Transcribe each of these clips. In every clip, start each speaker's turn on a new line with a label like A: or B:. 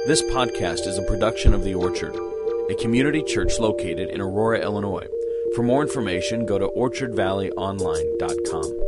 A: This podcast is a production of The Orchard, a community church located in Aurora, Illinois. For more information, go to orchardvalleyonline.com.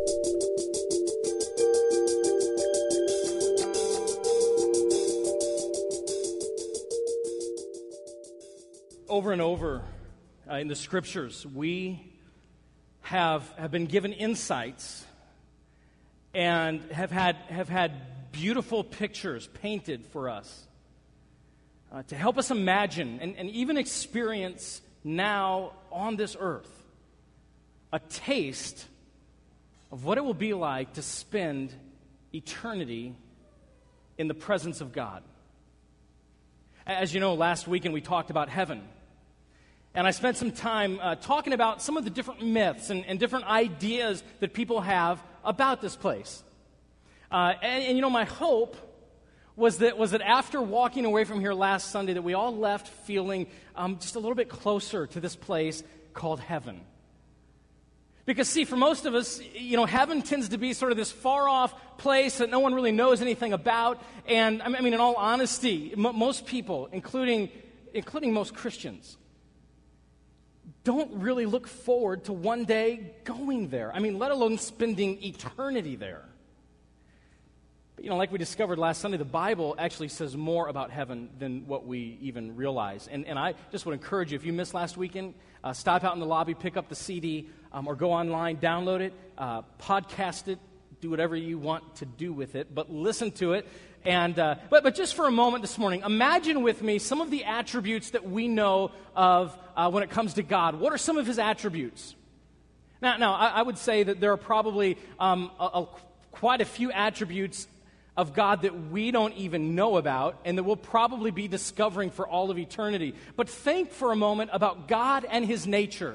B: Over and over in the scriptures, we have been given insights and have had beautiful pictures painted for us to help us imagine and even experience now on this earth a taste of what it will be like to spend eternity in the presence of God. As you know, last weekend we talked about heaven. And I spent some time talking about some of the different myths and different ideas that people have about this place. And you know, my hope was that after walking away from here last Sunday, that we all left feeling just a little bit closer to this place called heaven. Because, see, for most of us, you know, heaven tends to be sort of this far-off place that no one really knows anything about. And, I mean, in all honesty, most people, including most Christians, don't really look forward to one day going there. I mean, let alone spending eternity there. But, you know, like we discovered last Sunday, the Bible actually says more about heaven than what we even realize. And I just would encourage you, if you missed last weekend, stop out in the lobby, pick up the CD, or go online, download it, podcast it, do whatever you want to do with it, but listen to it. And but just for a moment this morning, imagine with me some of the attributes that we know of when it comes to God. What are some of His attributes? Now I would say that there are probably quite a few attributes of God that we don't even know about and that we'll probably be discovering for all of eternity. But think for a moment about God and His nature.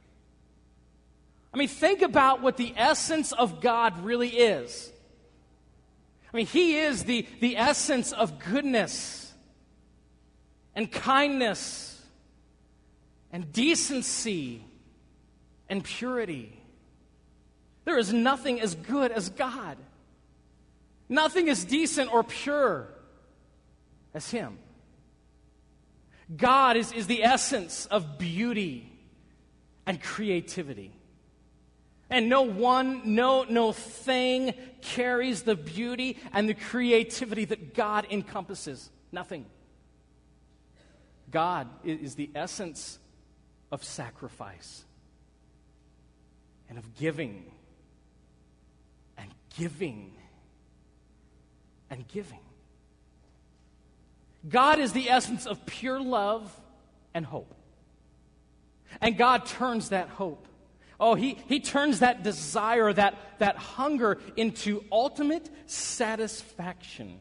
B: I mean, think about what the essence of God really is. I mean, He is the essence of goodness and kindness and decency and purity. There is nothing as good as God. Nothing as decent or pure as Him. God is the essence of beauty and creativity. And no thing carries the beauty and the creativity that God encompasses. Nothing. God is the essence of sacrifice and of giving and giving and giving. God is the essence of pure love and hope. And God turns that hope. Oh, he turns that desire, that hunger into ultimate satisfaction.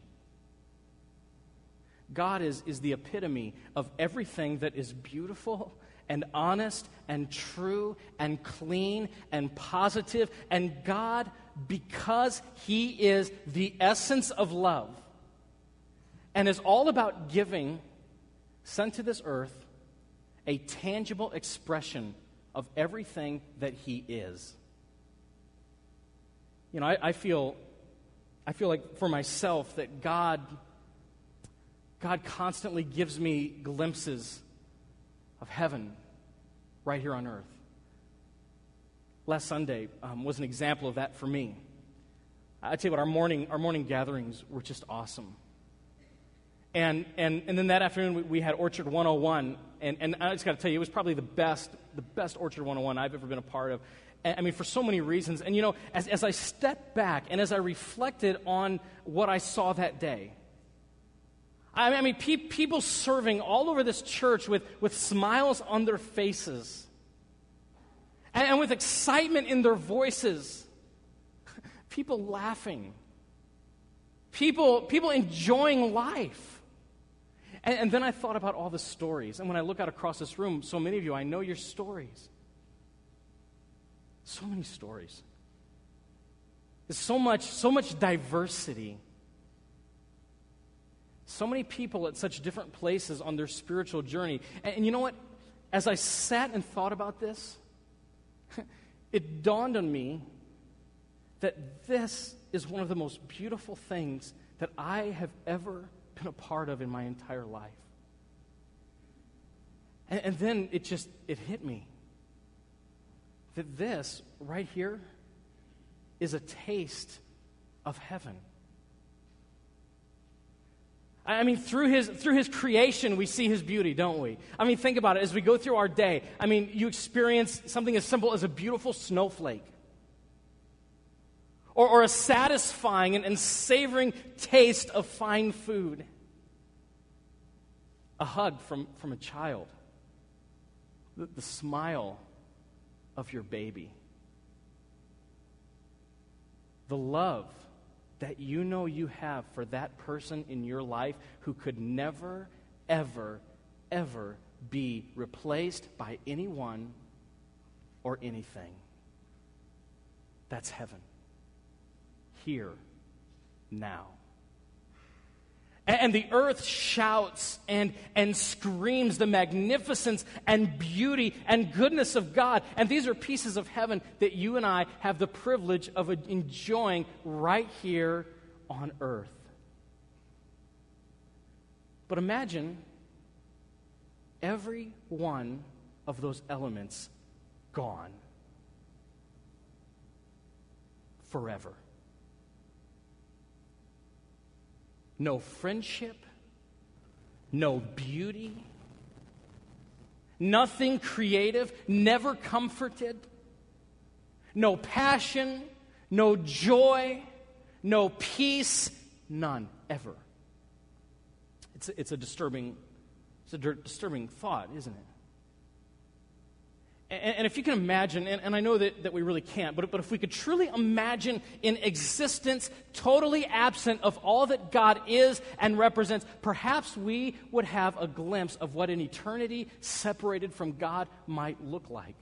B: God is the epitome of everything that is beautiful and honest and true and clean and positive. And God, because He is the essence of love and is all about giving, sent to this earth a tangible expression of everything that He is. You know, I feel like for myself that God constantly gives me glimpses of heaven right here on earth. Last Sunday was an example of that for me. I tell you what, our morning gatherings were just awesome. And then that afternoon we had Orchard 101, and I just got to tell you, it was probably the best Orchard 101 I've ever been a part of. I mean, for so many reasons. And you know, as I stepped back and as I reflected on what I saw that day, I mean, people serving all over this church with smiles on their faces and with excitement in their voices, people laughing, people enjoying life. And then I thought about all the stories. And when I look out across this room, so many of you, I know your stories. So many stories. There's so much diversity. So many people at such different places on their spiritual journey. And you know what? As I sat and thought about this, it dawned on me that this is one of the most beautiful things that I have ever been a part of in my entire life. And then it hit me that this right here is a taste of heaven. I mean, through his creation, we see his beauty, don't we? I mean, think about it. As we go through our day, I mean, you experience something as simple as a beautiful snowflake, or a satisfying and savoring taste of fine food, a hug from a child, the smile of your baby, the love that you know you have for that person in your life who could never, ever, ever be replaced by anyone or anything. That's heaven. Here, now. And the earth shouts and screams the magnificence and beauty and goodness of God. And these are pieces of heaven that you and I have the privilege of enjoying right here on earth. But imagine every one of those elements gone forever. No friendship, no beauty, nothing creative, never comforted, no passion, no joy, no peace, none, ever. It's a disturbing thought, isn't it? And if you can imagine, and I know that we really can't, but if we could truly imagine in existence, totally absent of all that God is and represents, perhaps we would have a glimpse of what an eternity separated from God might look like.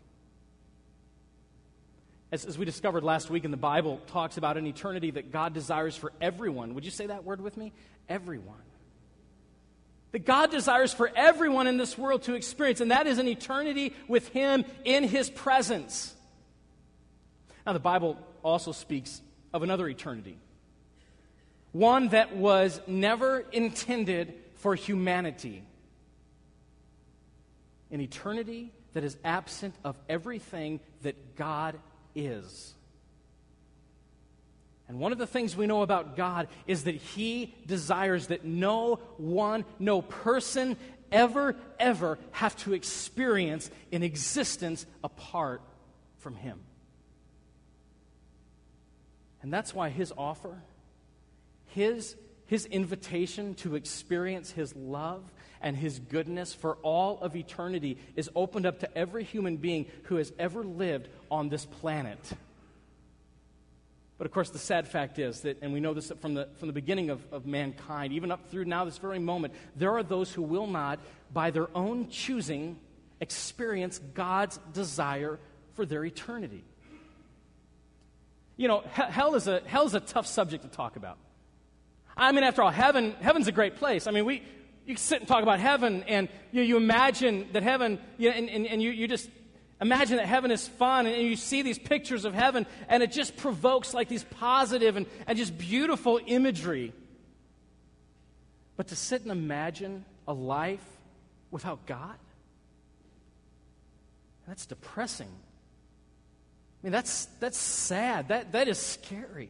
B: As we discovered last week, in the Bible talks about an eternity that God desires for everyone. Would you say that word with me? Everyone. That God desires for everyone in this world to experience, and that is an eternity with Him in His presence. Now, the Bible also speaks of another eternity, one that was never intended for humanity, an eternity that is absent of everything that God is. And one of the things we know about God is that He desires that no one, no person ever have to experience an existence apart from Him. And that's why His offer, His invitation to experience His love and His goodness for all of eternity is opened up to every human being who has ever lived on this planet. But of course, the sad fact is that, and we know this from the beginning of mankind, even up through now, this very moment, there are those who will not, by their own choosing, experience God's desire for their eternity. You know, hell is a tough subject to talk about. I mean, after all, heaven's a great place. I mean, you can sit and talk about heaven, and you imagine that heaven, and you just imagine that heaven is fun, and you see these pictures of heaven, and it just provokes like these positive and just beautiful imagery. But to sit and imagine a life without God, that's depressing. I mean, that's sad. That is scary.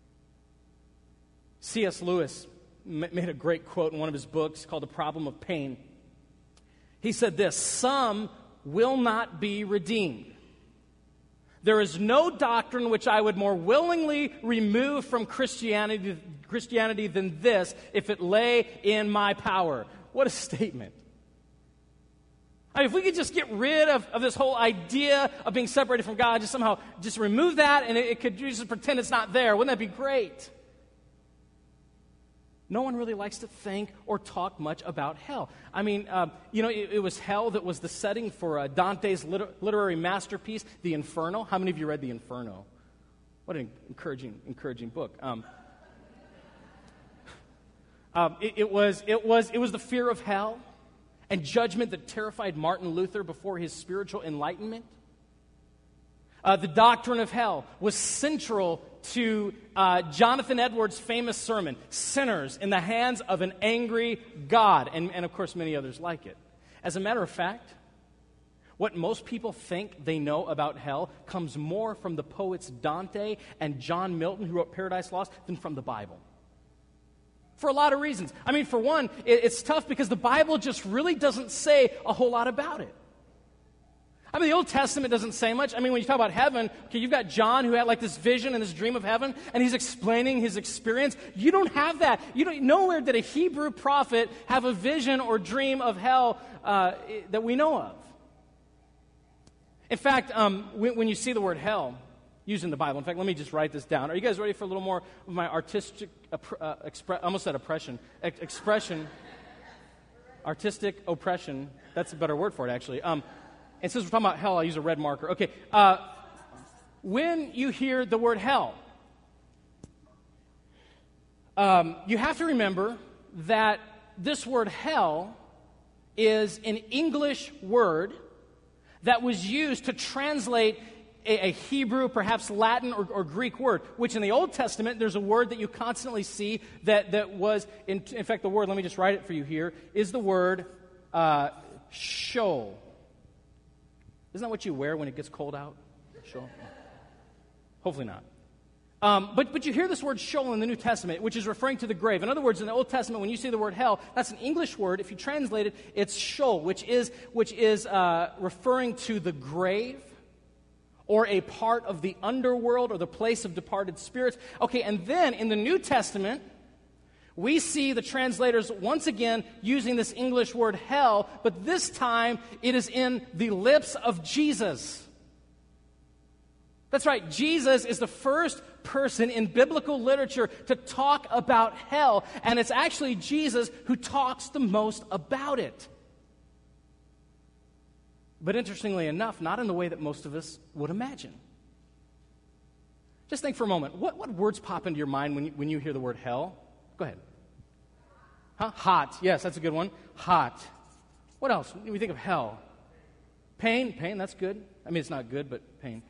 B: C.S. Lewis made a great quote in one of his books called The Problem of Pain. He said this: "Some will not be redeemed. There is no doctrine which I would more willingly remove from Christianity than this, if it lay in my power." What a statement. I mean, if we could just get rid of this whole idea of being separated from God, just somehow just remove that, and it could just pretend it's not there, wouldn't that be great? No one really likes to think or talk much about hell. I mean, it was hell that was the setting for Dante's literary masterpiece, The Inferno. How many of you read The Inferno? What an encouraging book. It was the fear of hell and judgment that terrified Martin Luther before his spiritual enlightenment. The doctrine of hell was central to Jonathan Edwards' famous sermon, Sinners in the Hands of an Angry God, and of course many others like it. As a matter of fact, what most people think they know about hell comes more from the poets Dante and John Milton, who wrote Paradise Lost, than from the Bible. For a lot of reasons. I mean, for one, it's tough because the Bible just really doesn't say a whole lot about it. I mean, the Old Testament doesn't say much. I mean, when you talk about heaven, okay, you've got John who had like this vision and this dream of heaven, and he's explaining his experience. You don't have that. Nowhere did a Hebrew prophet have a vision or dream of hell that we know of. In fact, when you see the word hell used in the Bible, in fact, let me just write this down. Are you guys ready for a little more of my artistic, almost said expression, artistic oppression? That's a better word for it, actually. And since we're talking about hell, I'll use a red marker. Okay, when you hear the word hell, you have to remember that this word hell is an English word that was used to translate a Hebrew, perhaps Latin or Greek word, which in the Old Testament, there's a word that you constantly see that was, in fact, the word, let me just write it for you here, is the word Sheol. Isn't that what you wear when it gets cold out? Sheol? Hopefully not. But you hear this word Sheol in the New Testament, which is referring to the grave. In other words, in the Old Testament, when you see the word hell, that's an English word. If you translate it, it's Sheol, which is referring to the grave or a part of the underworld or the place of departed spirits. Okay, and then in the New Testament, we see the translators once again using this English word hell, but this time it is in the lips of Jesus. That's right, Jesus is the first person in biblical literature to talk about hell, and it's actually Jesus who talks the most about it. But interestingly enough, not in the way that most of us would imagine. Just think for a moment, what words pop into your mind when you hear the word hell? Go ahead. Huh? Hot. Yes, that's a good one. Hot. What else? When we think of hell? Pain. Pain, that's good. I mean, it's not good, but pain.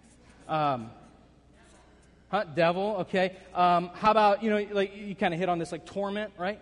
B: Devil, okay. How about, like you kind of hit on this, like torment, right?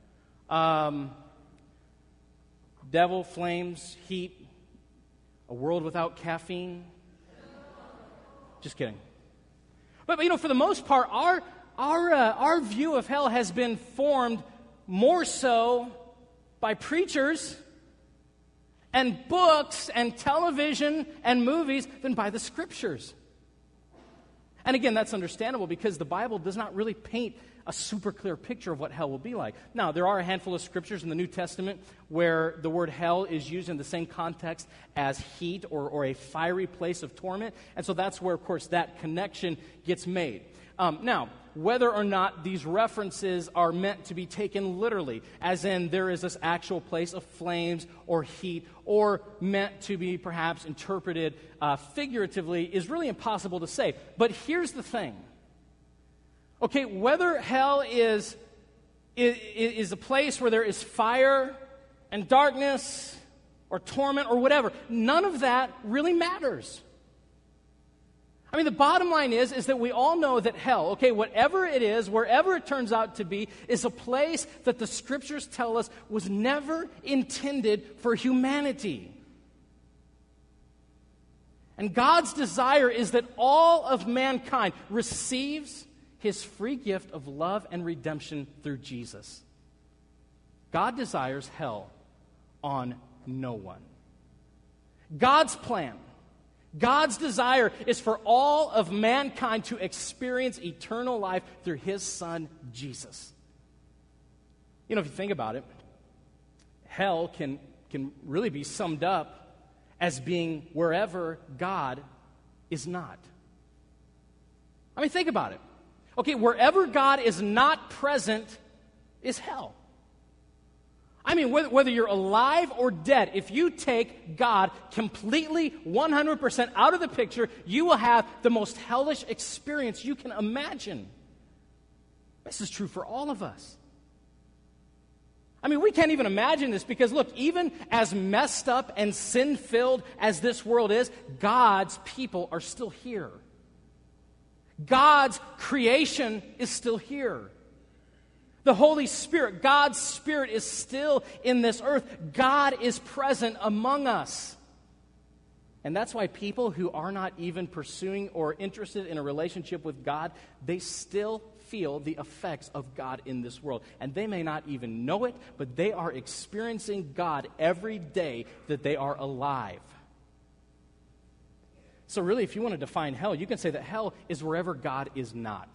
B: Devil, flames, heat, a world without caffeine. Just kidding. But for the most part, our view of hell has been formed more so by preachers and books and television and movies than by the Scriptures. And again, that's understandable because the Bible does not really paint a super clear picture of what hell will be like. Now, there are a handful of scriptures in the New Testament where the word hell is used in the same context as heat or a fiery place of torment. And so that's where, of course, that connection gets made. Now, whether or not these references are meant to be taken literally, as in there is this actual place of flames or heat, or meant to be perhaps interpreted figuratively, is really impossible to say. But here's the thing. Okay, whether hell is a place where there is fire and darkness or torment or whatever, none of that really matters. I mean, the bottom line is that we all know that hell, okay, whatever it is, wherever it turns out to be, is a place that the Scriptures tell us was never intended for humanity. And God's desire is that all of mankind receives His free gift of love and redemption through Jesus. God desires hell on no one. God's plan, God's desire is for all of mankind to experience eternal life through His Son, Jesus. If you think about it, hell can really be summed up as being wherever God is not. I mean, think about it. Okay, wherever God is not present is hell. I mean, whether you're alive or dead, if you take God completely 100% out of the picture, you will have the most hellish experience you can imagine. This is true for all of us. I mean, we can't even imagine this because, look, even as messed up and sin-filled as this world is, God's people are still here. God's creation is still here. The Holy Spirit, God's Spirit, is still in this earth. God is present among us. And that's why people who are not even pursuing or interested in a relationship with God, they still feel the effects of God in this world. And they may not even know it, but they are experiencing God every day that they are alive. So really, if you want to define hell, you can say that hell is wherever God is not.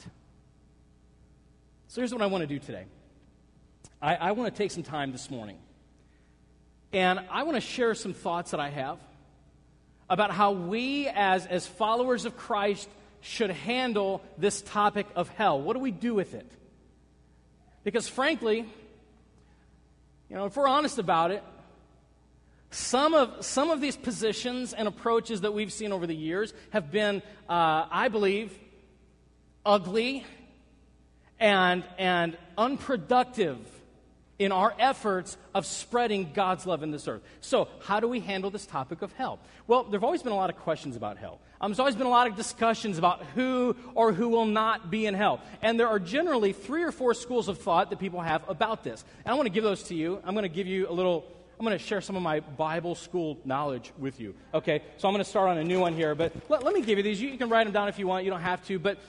B: So here's what I want to do today. I want to take some time this morning, and I want to share some thoughts that I have about how we as followers of Christ should handle this topic of hell. What do we do with it? Because frankly, if we're honest about it, some of these positions and approaches that we've seen over the years have been, I believe, ugly and unproductive in our efforts of spreading God's love in this earth. So, how do we handle this topic of hell? Well, there have always been a lot of questions about hell. There's always been a lot of discussions about who or who will not be in hell. And there are generally 3 or 4 schools of thought that people have about this. And I want to give those to you. I'm going to give you I'm going to share some of my Bible school knowledge with you. Okay, so I'm going to start on a new one here. But let me give you these. You can write them down if you want. You don't have to. But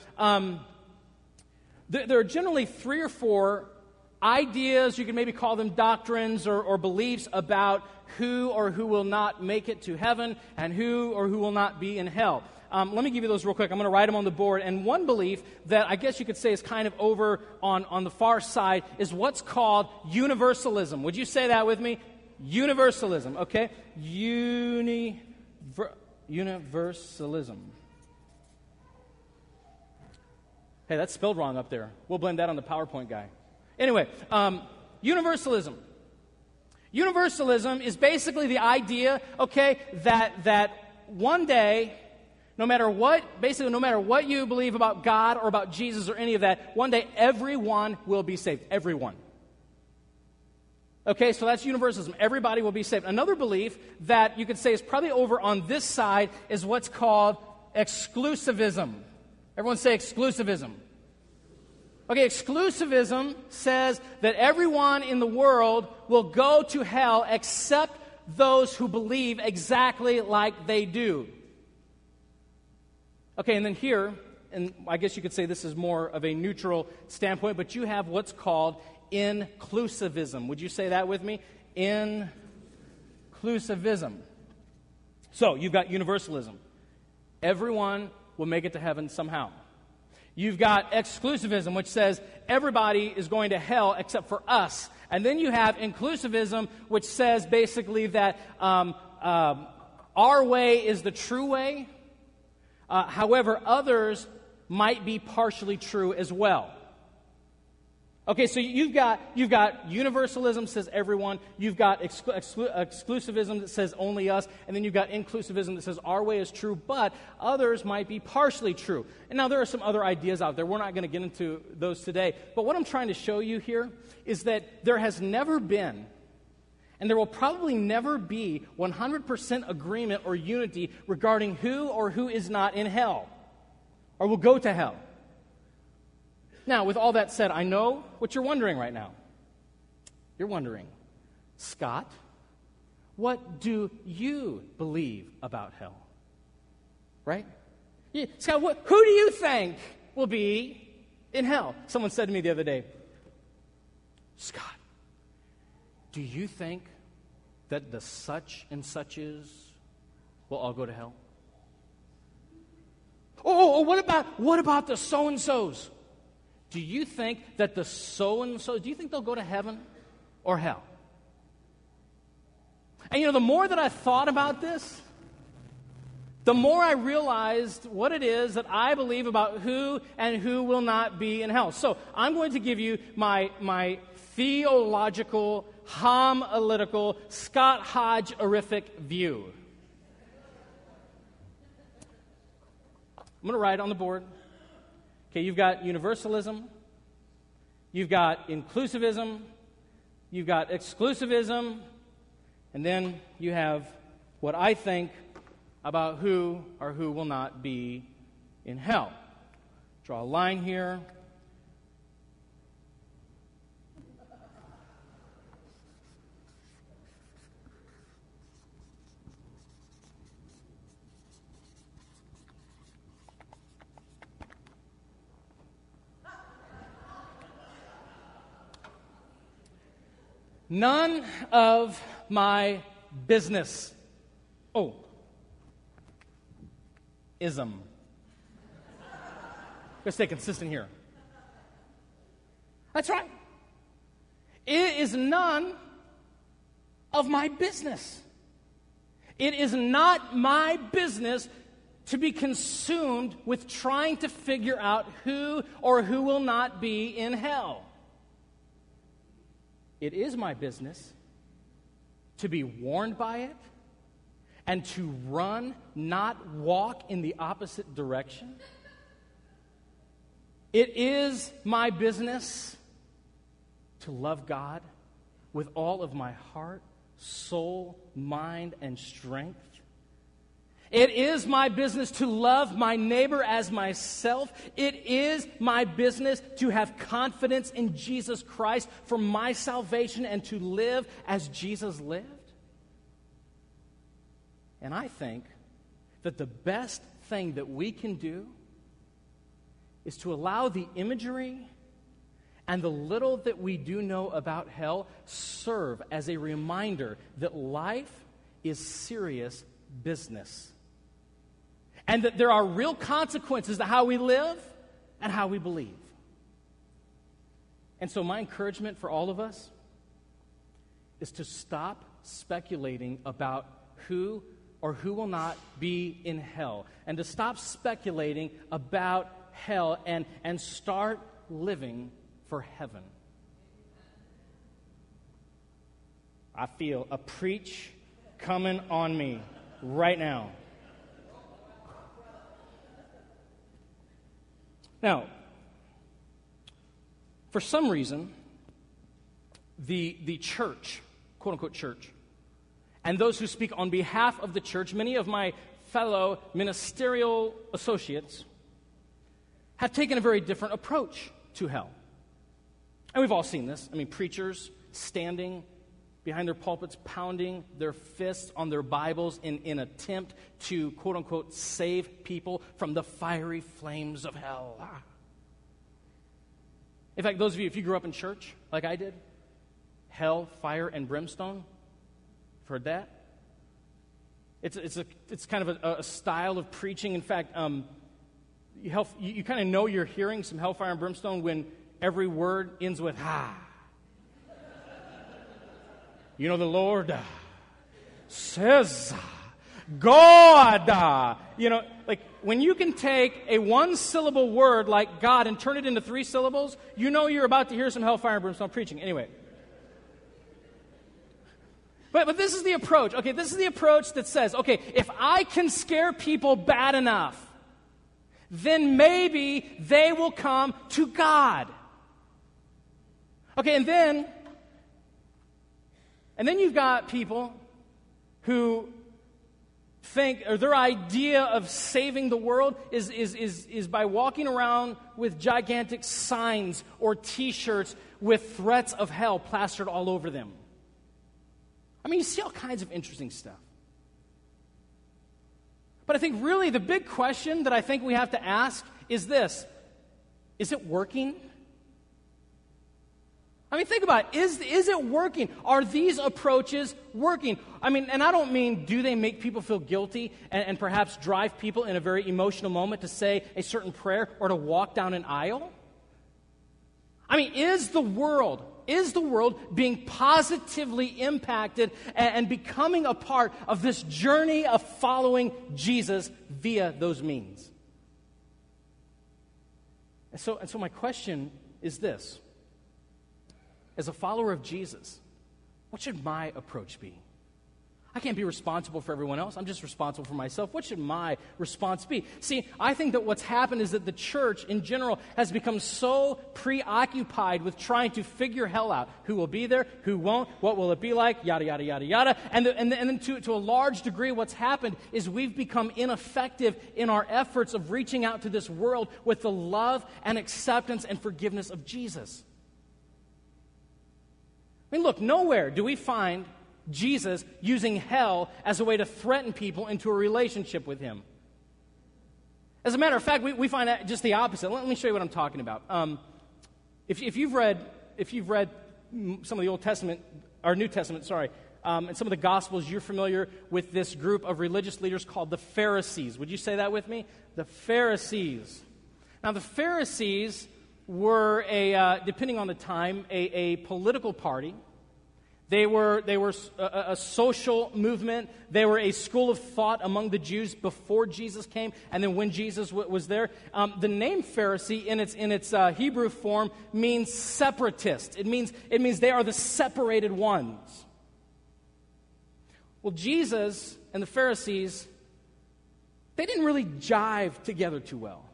B: there are generally 3 or 4 ideas, you can maybe call them doctrines or beliefs about who or who will not make it to heaven and who or who will not be in hell. Let me give you those real quick. I'm going to write them on the board. And one belief that I guess you could say is kind of over on the far side is what's called universalism. Would you say that with me? Universalism, okay? Universalism. Hey, that's spelled wrong up there. We'll blame that on the PowerPoint guy. Anyway, universalism. Universalism is basically the idea, okay, that one day, no matter what you believe about God or about Jesus or any of that, one day everyone will be saved. Everyone. Okay, so that's universalism. Everybody will be saved. Another belief that you could say is probably over on this side is what's called exclusivism. Everyone say exclusivism. Okay, exclusivism says that everyone in the world will go to hell except those who believe exactly like they do. Okay, and then here, and I guess you could say this is more of a neutral standpoint, but you have what's called inclusivism. Would you say that with me? Inclusivism. So, you've got universalism. Everyone will make it to heaven somehow. You've got exclusivism, which says everybody is going to hell except for us. And then you have inclusivism, which says basically that our way is the true way. However, others might be partially true as well. Okay, so you've got universalism says everyone, you've got exclusivism that says only us, and then you've got inclusivism that says our way is true, but others might be partially true. And now there are some other ideas out there. We're not going to get into those today. But what I'm trying to show you here is that there has never been, and there will probably never be 100% agreement or unity regarding who or who is not in hell or will go to hell. Now, with all that said, I know what you're wondering right now. You're wondering, Scott, what do you believe about hell? Right? Yeah, Scott, who do you think will be in hell? Someone said to me the other day, Scott, do you think that the such and suches will all go to hell? Oh, what about the so-and-sos? Do you think that the so-and-so, do you think they'll go to heaven or hell? And the more that I thought about this, the more I realized what it is that I believe about who and who will not be in hell. So I'm going to give you my theological, homiletical, Scott Hodge-erific view. I'm going to write it on the board. Okay, you've got universalism, you've got inclusivism, you've got exclusivism, and then you have what I think about who or who will not be in hell. Draw a line here. None of my business. Oh. Ism. Let's stay consistent here. That's right. It is none of my business. It is not my business to be consumed with trying to figure out who or who will not be in hell. It is my business to be warned by it and to run, not walk in the opposite direction. It is my business to love God with all of my heart, soul, mind, and strength. It is my business to love my neighbor as myself. It is my business to have confidence in Jesus Christ for my salvation and to live as Jesus lived. And I think that the best thing that we can do is to allow the imagery and the little that we do know about hell serve as a reminder that life is serious business. And that there are real consequences to how we live and how we believe. And so my encouragement for all of us is to stop speculating about who or who will not be in hell. And to stop speculating about hell and start living for heaven. I feel a preach coming on me right now. Now, for some reason, the church, quote-unquote church, and those who speak on behalf of the church, many of my fellow ministerial associates, have taken a very different approach to hell. And we've all seen this. I mean, preachers standing behind their pulpits, pounding their fists on their Bibles in an attempt to, quote-unquote, save people from the fiery flames of hell. In fact, those of you, if you grew up in church like I did, hell, fire, and brimstone, you've heard that? It's kind of a style of preaching. In fact, you kind of know you're hearing some hellfire and brimstone when every word ends with ha. You know, the Lord says, God. You know, like when you can take a one-syllable word like God and turn it into 3 syllables, you know you're about to hear some hellfire and brimstone preaching. Anyway. But this is the approach. Okay, this is the approach that says, okay, if I can scare people bad enough, then maybe they will come to God. Okay, and then you've got people who think, or their idea of saving the world is by walking around with gigantic signs or T-shirts with threats of hell plastered all over them. I mean, you see all kinds of interesting stuff. But I think really the big question that I think we have to ask is this: is it working? I mean, think about it. Is it working? Are these approaches working? I mean, and I don't mean do they make people feel guilty and perhaps drive people in a very emotional moment to say a certain prayer or to walk down an aisle? I mean, is the world being positively impacted and becoming a part of this journey of following Jesus via those means? And so my question is this. As a follower of Jesus, what should my approach be? I can't be responsible for everyone else. I'm just responsible for myself. What should my response be? See, I think that what's happened is that the church in general has become so preoccupied with trying to figure hell out. Who will be there? Who won't? What will it be like? Yada, yada, yada, yada. And then to a large degree, what's happened is we've become ineffective in our efforts of reaching out to this world with the love and acceptance and forgiveness of Jesus. I mean, look, nowhere do we find Jesus using hell as a way to threaten people into a relationship with him. As a matter of fact, we find that just the opposite. Let me show you what I'm talking about. If you've read some of the Old Testament, or New Testament, and some of the Gospels, you're familiar with this group of religious leaders called the Pharisees. Would you say that with me? The Pharisees. Now, the Pharisees were, depending on the time, a political party. They were a social movement. They were a school of thought among the Jews before Jesus came, and then when Jesus was there. The name Pharisee in its Hebrew form means separatist. It means they are the separated ones. Well, Jesus and the Pharisees, they didn't really jive together too well,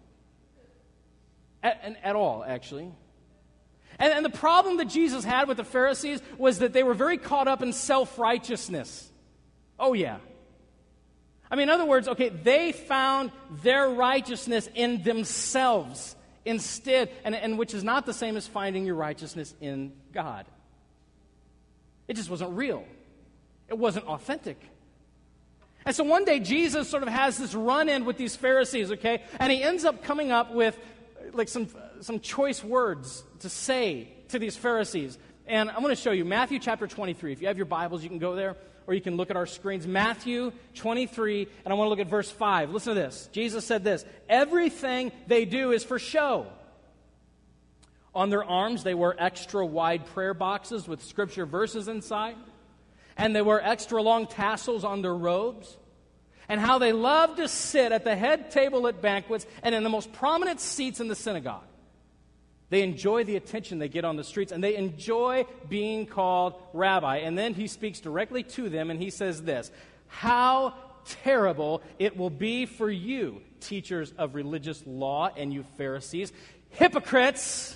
B: at all, actually. And the problem that Jesus had with the Pharisees was that they were very caught up in self-righteousness. Oh, yeah. I mean, in other words, okay, they found their righteousness in themselves instead, and which is not the same as finding your righteousness in God. It just wasn't real. It wasn't authentic. And so one day Jesus sort of has this run-in with these Pharisees, okay, and he ends up coming up with like some choice words to say to these Pharisees. And I'm going to show you Matthew chapter 23. If you have your Bibles, you can go there, or you can look at our screens. Matthew 23, and I want to look at verse 5. Listen to this. Jesus said this: everything they do is for show. On their arms, they wear extra wide prayer boxes with scripture verses inside, and they wear extra long tassels on their robes. And how they love to sit at the head table at banquets and in the most prominent seats in the synagogue. They enjoy the attention they get on the streets, and they enjoy being called rabbi. And then he speaks directly to them, and he says this: how terrible it will be for you, teachers of religious law, and you Pharisees, hypocrites!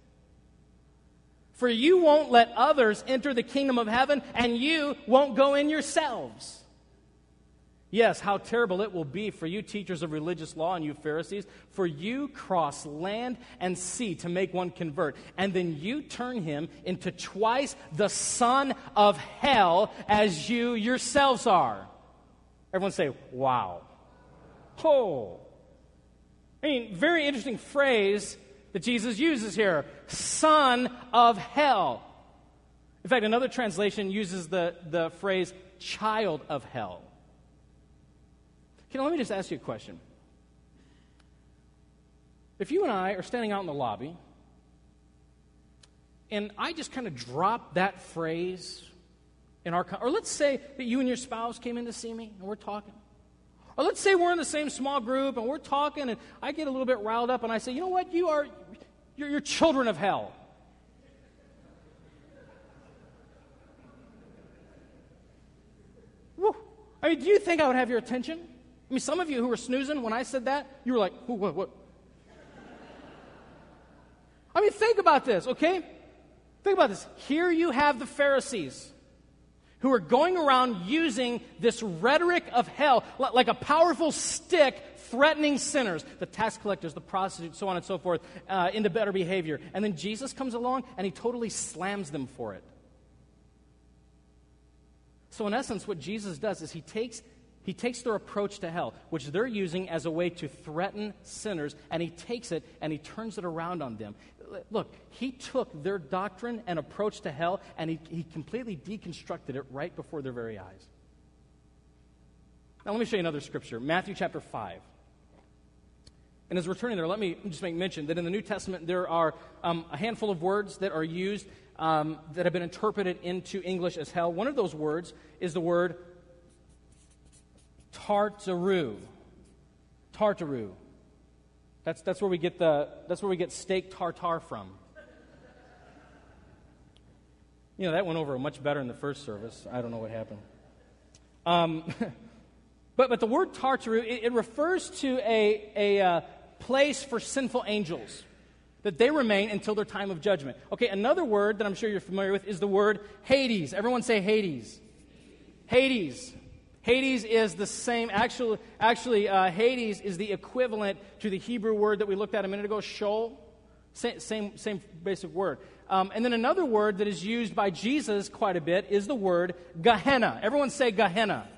B: For you won't let others enter the kingdom of heaven, and you won't go in yourselves. Yes, how terrible it will be for you, teachers of religious law, and you Pharisees, for you cross land and sea to make one convert, and then you turn him into twice the son of hell as you yourselves are. Everyone say, wow. Oh. I mean, very interesting phrase that Jesus uses here, son of hell. In fact, another translation uses the phrase child of hell. Let me just ask you a question. If you and I are standing out in the lobby, and I just kind of drop that phrase in our, or let's say that you and your spouse came in to see me, and we're talking. Or let's say we're in the same small group, and we're talking, and I get a little bit riled up, and I say, you know what, you're children of hell. Woo. I mean, do you think I would have your attention? I mean, some of you who were snoozing when I said that, you were like, what? I mean, think about this, okay? Think about this. Here you have the Pharisees who are going around using this rhetoric of hell like a powerful stick threatening sinners, the tax collectors, the prostitutes, so on and so forth, into better behavior. And then Jesus comes along and he totally slams them for it. So in essence, what Jesus does is he takes their approach to hell, which they're using as a way to threaten sinners, and he takes it and he turns it around on them. Look, he took their doctrine and approach to hell, and he completely deconstructed it right before their very eyes. Now let me show you another scripture, Matthew chapter 5. And as we're turning there, let me just make mention that in the New Testament there are a handful of words that are used that have been interpreted into English as hell. One of those words is the word Tartaru. Tartaru. That's where we get steak tartare from. You know, that went over much better in the first service. I don't know what happened. But the word Tartaru, it refers to a place for sinful angels, that they remain until their time of judgment. Okay, another word that I'm sure you're familiar with is the word Hades. Everyone say Hades. Hades. Hades is the same, actually, Hades is the equivalent to the Hebrew word that we looked at a minute ago, Sheol. Same basic word. And then another word that is used by Jesus quite a bit is the word Gehenna. Everyone say Gehenna.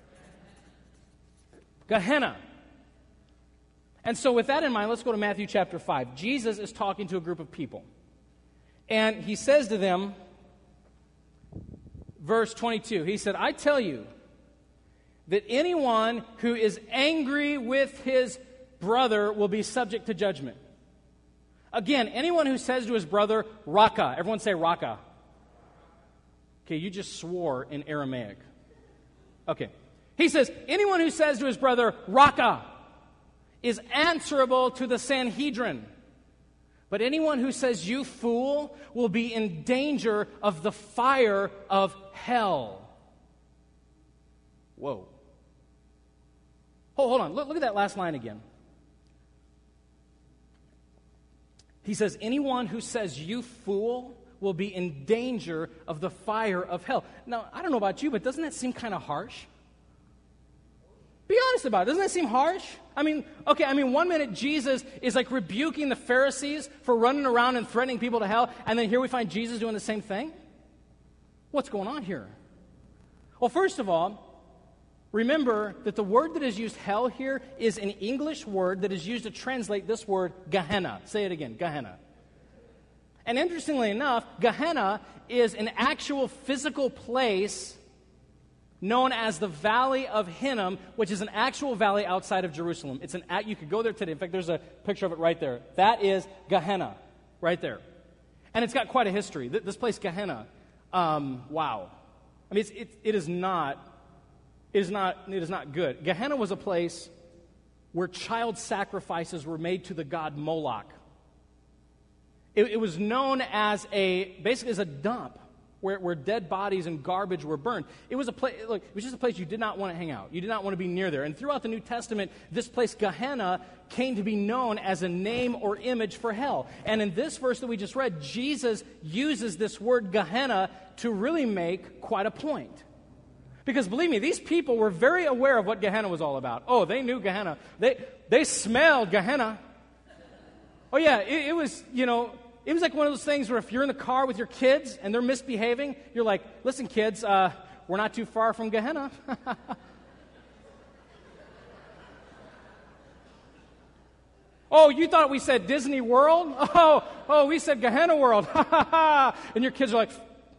B: Gehenna. And so with that in mind, let's go to Matthew chapter 5. Jesus is talking to a group of people. And he says to them, verse 22, he said, I tell you that anyone who is angry with his brother will be subject to judgment. Again, anyone who says to his brother, Raka. Everyone say Raka. Okay, you just swore in Aramaic. Okay. He says, anyone who says to his brother, Raka, is answerable to the Sanhedrin. But anyone who says, you fool, will be in danger of the fire of hell. Whoa. Hold on. Look at that last line again. He says, anyone who says, you fool, will be in danger of the fire of hell. Now, I don't know about you, but doesn't that seem kind of harsh? Be honest about it. Doesn't that seem harsh? I mean, 1 minute Jesus is like rebuking the Pharisees for running around and threatening people to hell, and then here we find Jesus doing the same thing? What's going on here? Well, first of all, remember that the word that is used, hell, here is an English word that is used to translate this word, Gehenna. Say it again, Gehenna. And interestingly enough, Gehenna is an actual physical place known as the Valley of Hinnom, which is an actual valley outside of Jerusalem. You could go there today. In fact, there's a picture of it right there. That is Gehenna, right there. And it's got quite a history. This place, Gehenna, wow. I mean, it is not good. Gehenna was a place where child sacrifices were made to the god Moloch. It was known as basically as a dump where dead bodies and garbage were burned. It was just a place you did not want to hang out. You did not want to be near there. And throughout the New Testament, this place, Gehenna, came to be known as a name or image for hell. And in this verse that we just read, Jesus uses this word Gehenna to really make quite a point. Because believe me, these people were very aware of what Gehenna was all about. Oh, they knew Gehenna. They smelled Gehenna. Oh yeah, it was like one of those things where if you're in the car with your kids and they're misbehaving, you're like, listen kids, we're not too far from Gehenna. Oh, you thought we said Disney World? Oh, we said Gehenna World. And your kids are like,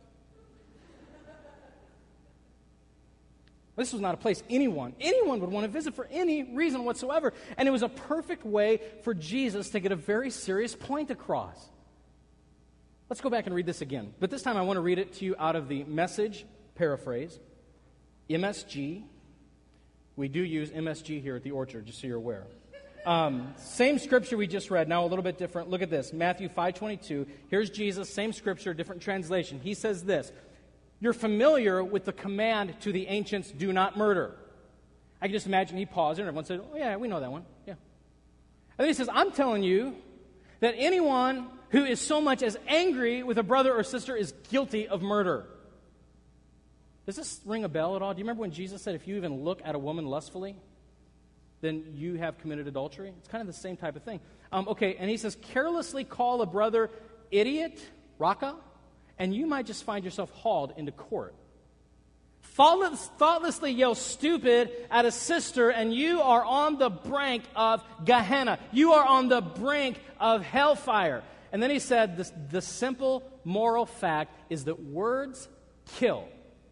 B: this was not a place anyone would want to visit for any reason whatsoever. And it was a perfect way for Jesus to get a very serious point across. Let's go back and read this again. But this time I want to read it to you out of the Message paraphrase, MSG. We do use MSG here at the Orchard, just so you're aware. Same scripture we just read, now a little bit different. Look at this, Matthew 5:22. Here's Jesus, same scripture, different translation. He says this, you're familiar with the command to the ancients, do not murder. I can just imagine he paused and everyone said, oh yeah, we know that one. Yeah. And then he says, I'm telling you that anyone who is so much as angry with a brother or sister is guilty of murder. Does this ring a bell at all? Do you remember when Jesus said, if you even look at a woman lustfully, then you have committed adultery? It's kind of the same type of thing. And he says, carelessly call a brother idiot, Raka, and you might just find yourself hauled into court. Thoughtlessly yell stupid at a sister, and you are on the brink of Gehenna. You are on the brink of hellfire. And then he said, the simple moral fact is that words kill.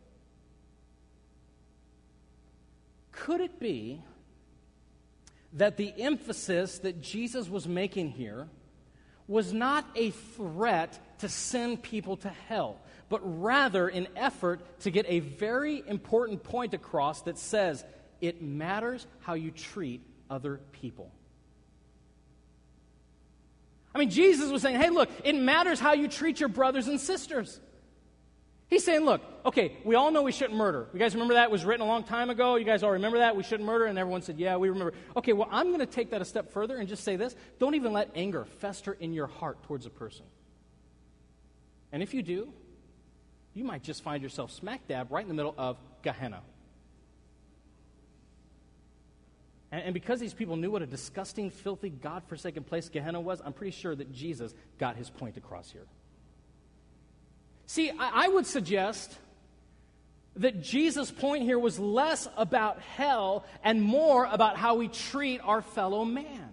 B: Could it be that the emphasis that Jesus was making here was not a threat to send people to hell, but rather an effort to get a very important point across that says it matters how you treat other people? I mean, Jesus was saying, hey, look, it matters how you treat your brothers and sisters. He's saying, look, okay, we all know we shouldn't murder. You guys remember that? It was written a long time ago. You guys all remember that? We shouldn't murder. And everyone said, yeah, we remember. Okay, well, I'm going to take that a step further and just say this. Don't even let anger fester in your heart towards a person. And if you do, you might just find yourself smack dab right in the middle of Gehenna. And because these people knew what a disgusting, filthy, God-forsaken place Gehenna was, I'm pretty sure that Jesus got his point across here. See, I would suggest that Jesus' point here was less about hell and more about how we treat our fellow man.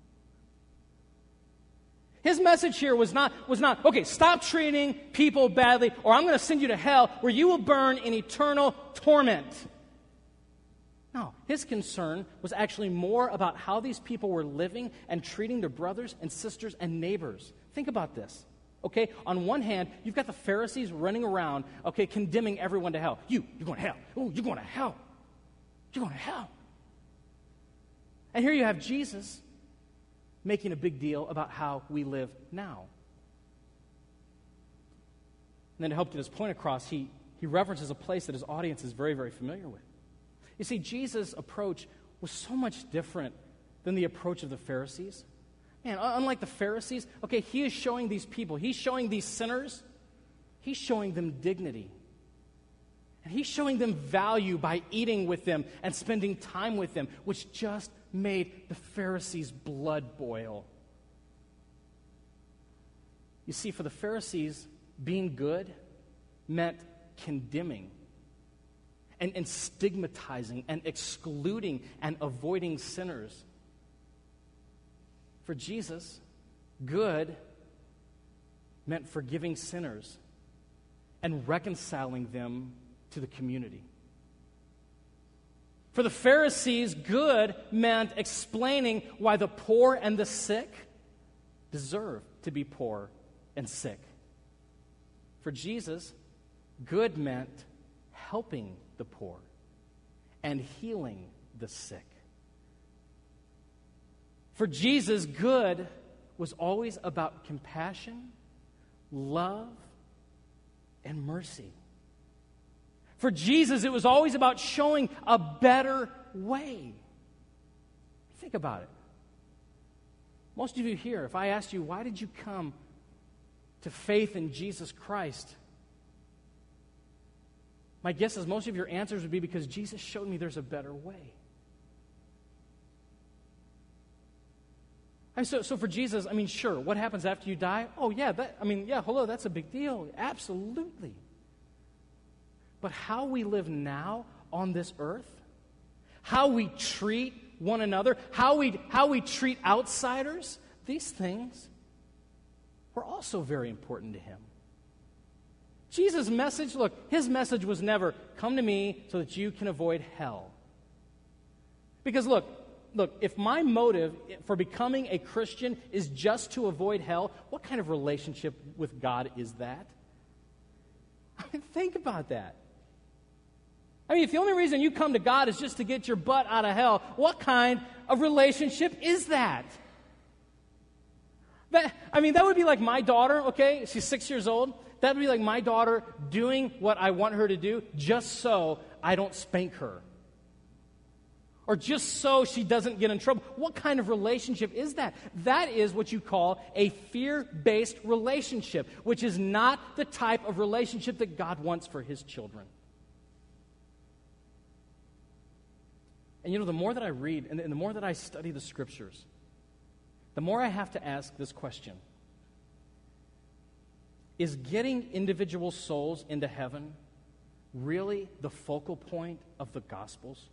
B: His message here was not, okay, stop treating people badly, or I'm going to send you to hell where you will burn in eternal torment. No, his concern was actually more about how these people were living and treating their brothers and sisters and neighbors. Think about this. Okay, on one hand, you've got the Pharisees running around, okay, condemning everyone to hell. You're going to hell. Oh, you're going to hell. You're going to hell. And here you have Jesus making a big deal about how we live now. And then to help get his point across, he references a place that his audience is very, very familiar with. You see, Jesus' approach was so much different than the approach of the Pharisees. Man, unlike the Pharisees, okay, he is showing these people, he's showing these sinners, he's showing them dignity. And he's showing them value by eating with them and spending time with them, which just made the Pharisees' blood boil. You see, for the Pharisees, being good meant condemning and stigmatizing and excluding and avoiding sinners. For Jesus, good meant forgiving sinners and reconciling them to the community. For the Pharisees, good meant explaining why the poor and the sick deserve to be poor and sick. For Jesus, good meant helping the poor and healing the sick. For Jesus, good was always about compassion, love, and mercy. For Jesus, it was always about showing a better way. Think about it. Most of you here, if I asked you, why did you come to faith in Jesus Christ? My guess is most of your answers would be because Jesus showed me there's a better way. So for Jesus, sure, what happens after you die? Oh, yeah, hello, that's a big deal. Absolutely. But how we live now on this earth, how we treat one another, how we treat outsiders, these things were also very important to him. Jesus' message, look, his message was never, come to me so that you can avoid hell. Because look, if my motive for becoming a Christian is just to avoid hell, what kind of relationship with God is that? Think about that. If the only reason you come to God is just to get your butt out of hell, what kind of relationship is that? That would be like my daughter, okay? She's 6 years old. That would be like my daughter doing what I want her to do just so I don't spank her. Or just so she doesn't get in trouble. What kind of relationship is that? That is what you call a fear-based relationship, which is not the type of relationship that God wants for his children. And the more that I read and the more that I study the Scriptures, the more I have to ask this question. Is getting individual souls into heaven really the focal point of the Gospels?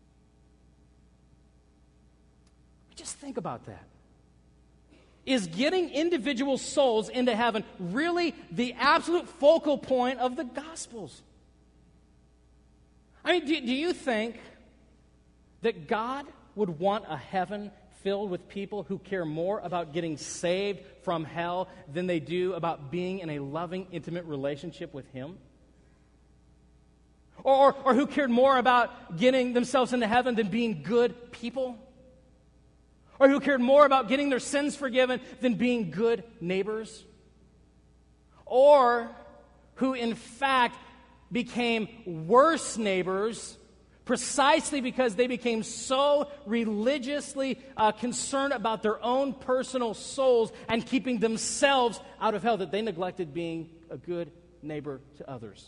B: Just think about that. Is getting individual souls into heaven really the absolute focal point of the Gospels? Do you think that God would want a heaven filled with people who care more about getting saved from hell than they do about being in a loving, intimate relationship with him? Or who cared more about getting themselves into heaven than being good people? Or who cared more about getting their sins forgiven than being good neighbors? Or who in fact became worse neighbors precisely because they became so religiously concerned about their own personal souls and keeping themselves out of hell that they neglected being a good neighbor to others.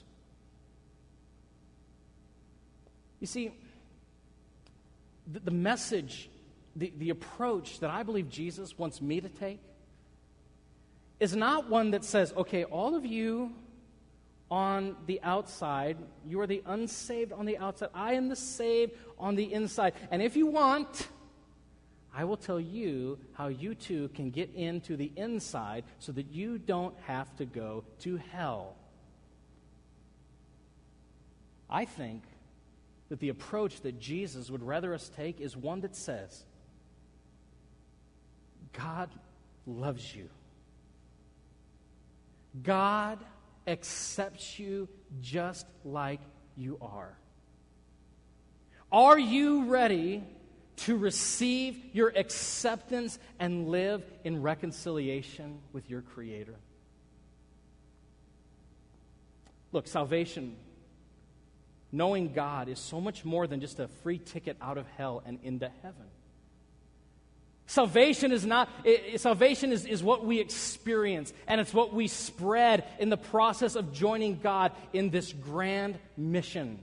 B: You see, the message, the approach that I believe Jesus wants me to take is not one that says, okay, all of you on the outside, you are the unsaved on the outside, I am the saved on the inside. And if you want, I will tell you how you too can get into the inside so that you don't have to go to hell. I think that the approach that Jesus would rather us take is one that says, God loves you. God accepts you just like you are. Are you ready to receive your acceptance and live in reconciliation with your Creator? Look, salvation, knowing God, is so much more than just a free ticket out of hell and into heaven. Salvation is what we experience, and it's what we spread in the process of joining God in this grand mission.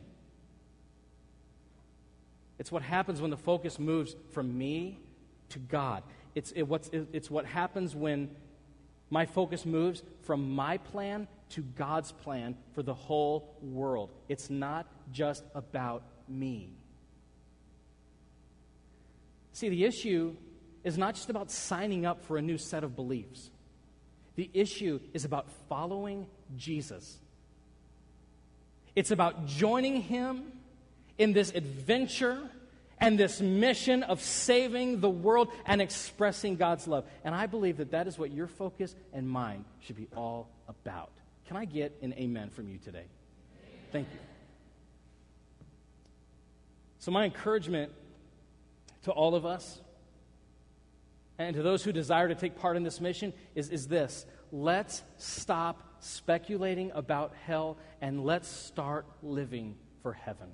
B: It's what happens when the focus moves from me to God. It's what happens when my focus moves from my plan to God's plan for the whole world. It's not just about me. See, the issue is not just about signing up for a new set of beliefs. The issue is about following Jesus. It's about joining Him in this adventure and this mission of saving the world and expressing God's love. And I believe that that is what your focus and mine should be all about. Can I get an amen from you today? Thank you. So my encouragement to all of us and to those who desire to take part in this mission is this. Let's stop speculating about hell and let's start living for heaven.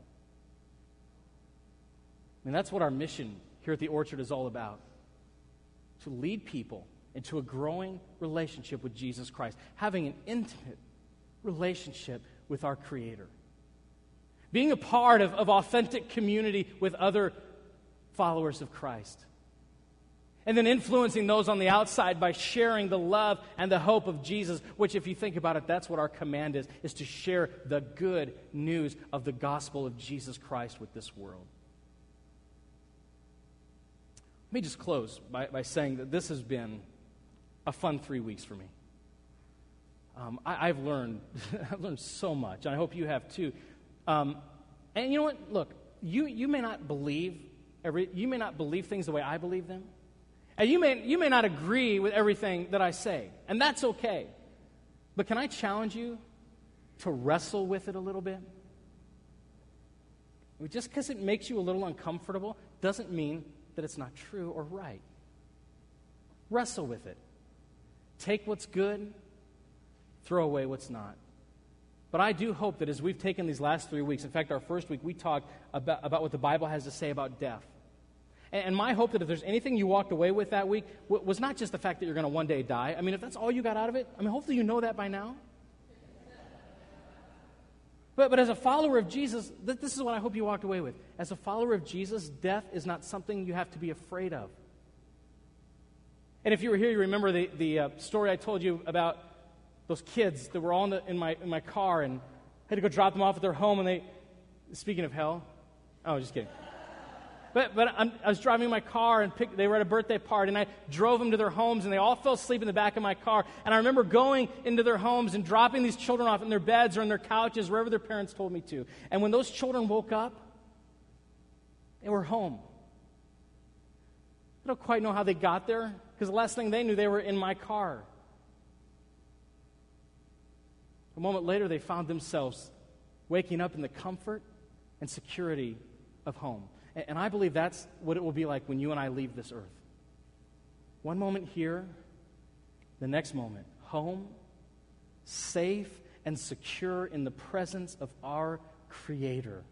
B: I mean, that's what our mission here at the Orchard is all about. To lead people into a growing relationship with Jesus Christ. Having an intimate relationship with our Creator. Being a part of authentic community with other followers of Christ. And then influencing those on the outside by sharing the love and the hope of Jesus, which, if you think about it, that's what our command is to share the good news of the gospel of Jesus Christ with this world. Let me just close by saying that this has been a fun 3 weeks for me. I've learned I've learned so much, and I hope you have too. And you know what? Look, you may not believe things the way I believe them. And you may not agree with everything that I say, and that's okay. But can I challenge you to wrestle with it a little bit? Just because it makes you a little uncomfortable doesn't mean that it's not true or right. Wrestle with it. Take what's good, throw away what's not. But I do hope that as we've taken these last 3 weeks, in fact, our first week, we talked about what the Bible has to say about death. And my hope that if there's anything you walked away with that week was not just the fact that you're going to one day die. I mean, if that's all you got out of it, I mean, hopefully you know that by now. But as a follower of Jesus, this is what I hope you walked away with. As a follower of Jesus, death is not something you have to be afraid of. And if you were here, you remember the story I told you about those kids that were all in my car and had to go drop them off at their home. And speaking of hell, oh, just kidding. But I was driving my car, and they were at a birthday party, and I drove them to their homes, and they all fell asleep in the back of my car. And I remember going into their homes and dropping these children off in their beds or on their couches, wherever their parents told me to. And when those children woke up, they were home. I don't quite know how they got there, because the last thing they knew, they were in my car. A moment later, they found themselves waking up in the comfort and security of home. And I believe that's what it will be like when you and I leave this earth. One moment here, the next moment home, safe and secure in the presence of our Creator.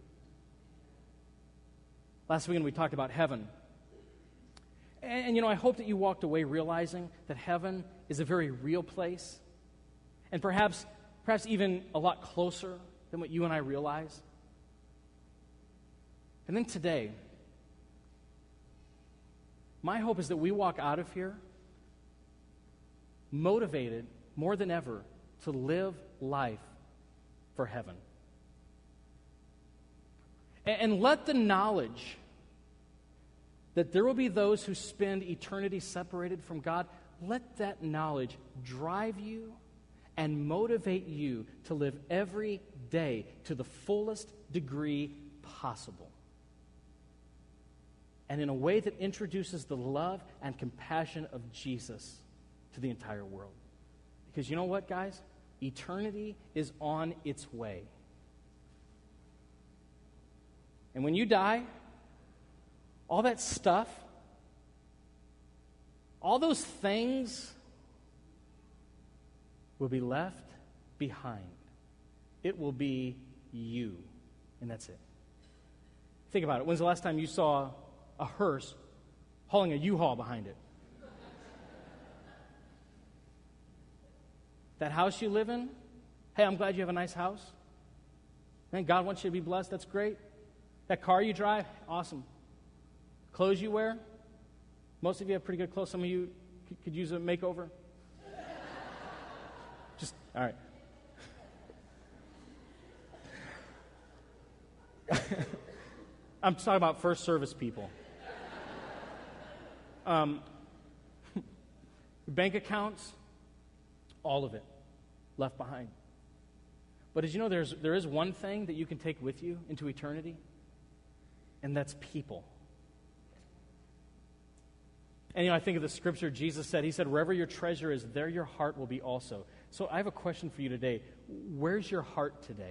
B: Last weekend we talked about heaven. And I hope that you walked away realizing that heaven is a very real place, and perhaps even a lot closer than what you and I realize. And then today, my hope is that we walk out of here motivated more than ever to live life for heaven. And let the knowledge that there will be those who spend eternity separated from God, let that knowledge drive you and motivate you to live every day to the fullest degree possible. And in a way that introduces the love and compassion of Jesus to the entire world. Because you know what, guys? Eternity is on its way. And when you die, all that stuff, all those things will be left behind. It will be you, and that's it. Think about it. When's the last time you saw a hearse hauling a U-Haul behind it? That house you live in, hey, I'm glad you have a nice house. Man, God wants you to be blessed. That's great. That car you drive, awesome. Clothes you wear, most of you have pretty good clothes. Some of you could use a makeover. Just, all right. I'm talking about first service people. Bank accounts, all of it left behind. But did you know there is one thing that you can take with you into eternity? And that's people. And I think of the scripture Jesus said. He said, wherever your treasure is, there your heart will be also. So I have a question for you today. Where's your heart today?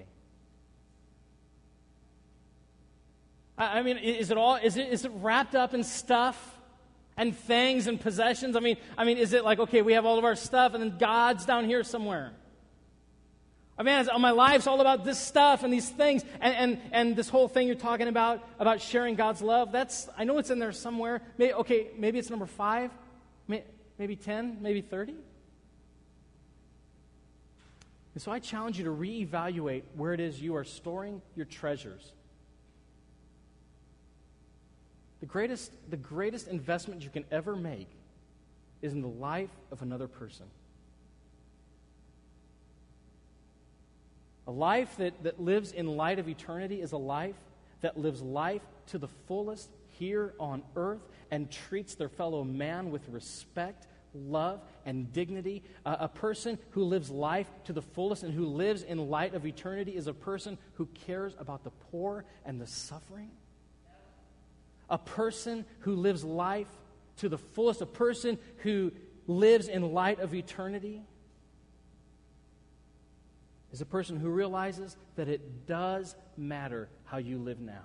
B: I mean, is it wrapped up in stuff and things and possessions? I mean, is it like, okay, we have all of our stuff and then God's down here somewhere? I mean, my life's all about this stuff and these things and this whole thing you're talking about sharing God's love. I know it's in there somewhere. Maybe it's number 5, maybe 10, maybe 30. And so I challenge you to reevaluate where it is you are storing your treasures. The greatest investment you can ever make is in the life of another person. A life that lives in light of eternity is a life that lives life to the fullest here on earth and treats their fellow man with respect, love, and dignity. A person who lives life to the fullest and who lives in light of eternity is a person who cares about the poor and the suffering. A person who lives life to the fullest, a person who lives in light of eternity, is a person who realizes that it does matter how you live now.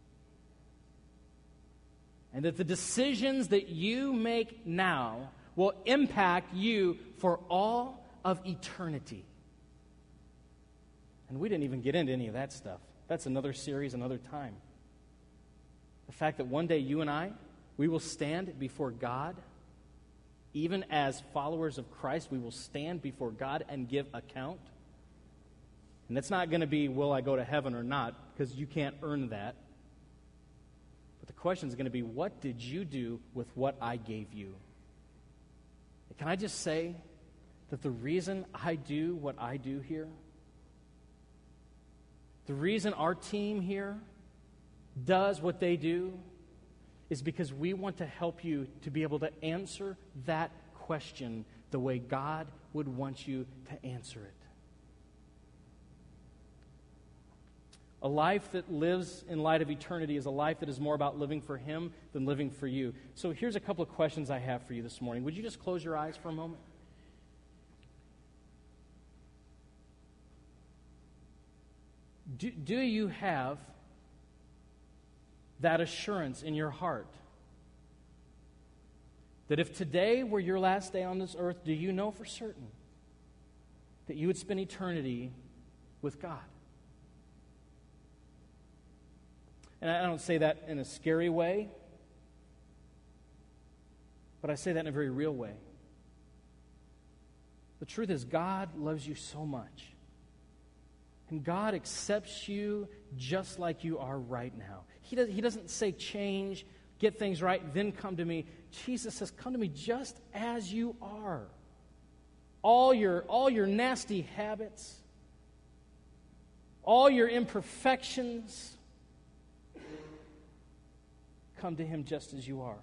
B: And that the decisions that you make now will impact you for all of eternity. And we didn't even get into any of that stuff. That's another series, another time. The fact that one day you and I, we will stand before God, even as followers of Christ, we will stand before God and give account. And that's not going to be, will I go to heaven or not, because you can't earn that. But the question is going to be, what did you do with what I gave you? Can I just say that the reason I do what I do here, the reason our team here does what they do, is because we want to help you to be able to answer that question the way God would want you to answer it. A life that lives in light of eternity is a life that is more about living for Him than living for you. So here's a couple of questions I have for you this morning. Would you just close your eyes for a moment? Do you have that assurance in your heart that if today were your last day on this earth, do you know for certain that you would spend eternity with God. And I don't say that in a scary way, but I say that in a very real way. The truth is, God loves you so much. And God accepts you just like you are right now. He doesn't say change, get things right, then come to me. Jesus says, come to me just as you are. All your nasty habits, all your imperfections, come to Him just as you are.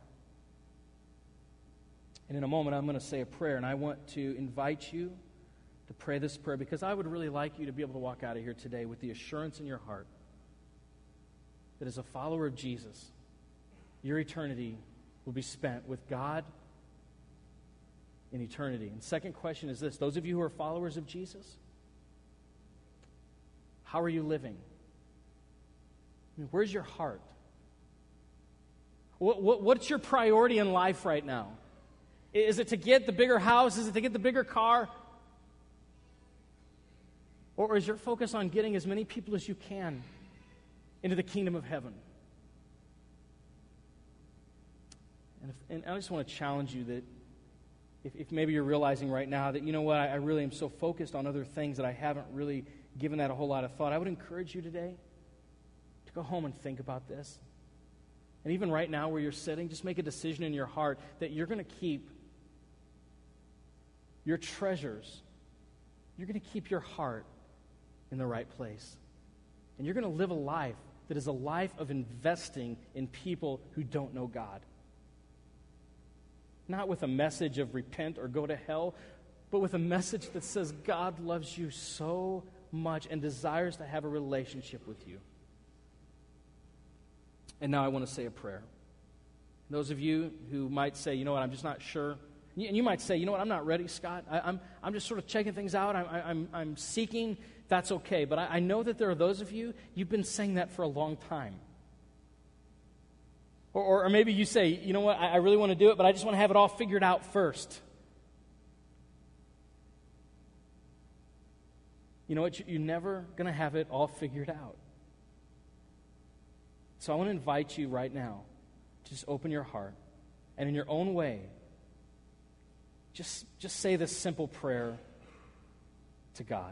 B: And in a moment, I'm going to say a prayer, and I want to invite you to pray this prayer because I would really like you to be able to walk out of here today with the assurance in your heart that as a follower of Jesus, your eternity will be spent with God in eternity. And second question is this: those of you who are followers of Jesus, how are you living? I mean, where's your heart? What's your priority in life right now? Is it to get the bigger house? Is it to get the bigger car? Or is your focus on getting as many people as you can into the kingdom of heaven? And I just want to challenge you that if maybe you're realizing right now that, you know what, I really am so focused on other things that I haven't really given that a whole lot of thought, I would encourage you today to go home and think about this. And even right now where you're sitting, just make a decision in your heart that you're going to keep your treasures, you're going to keep your heart in the right place. And you're going to live a life that is a life of investing in people who don't know God. Not with a message of repent or go to hell, but with a message that says God loves you so much and desires to have a relationship with you. And now I want to say a prayer. Those of you who might say, you know what, I'm just not sure. And you might say, you know what, I'm not ready, Scott. I'm just sort of checking things out. I'm seeking. That's okay. But I know that there are those of you, you've been saying that for a long time. Or maybe you say, you know what, I really want to do it, but I just want to have it all figured out first. You know what, you're never going to have it all figured out. So I want to invite you right now to just open your heart and in your own way, just say this simple prayer to God.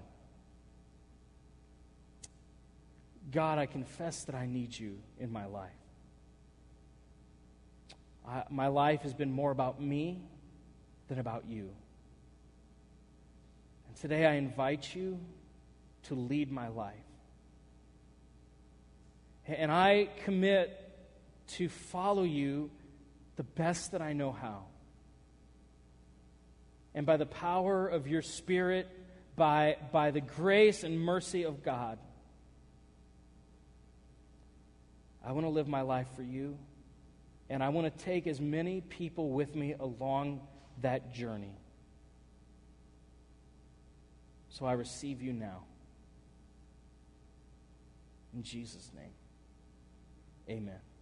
B: God, I confess that I need you in my life. My life has been more about me than about you. And today I invite you to lead my life. And I commit to follow you the best that I know how. And by the power of your Spirit, by the grace and mercy of God, I want to live my life for you. And I want to take as many people with me along that journey. So I receive you now. In Jesus' name, amen.